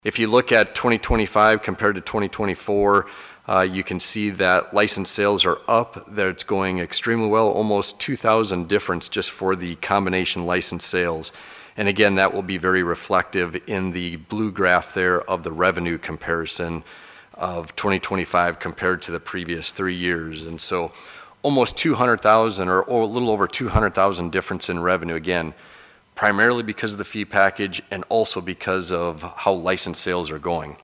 If you look at 2025 compared to 2024, you can see that license sales are up, that it's going extremely well, almost 2,000 difference just for the combination license sales. And again, that will be very reflective in the blue graph there of the revenue comparison of 2025 compared to the previous 3 years. And so almost 200,000 or a little over 200,000 difference in revenue, again, primarily because of the fee package and also because of how license sales are going.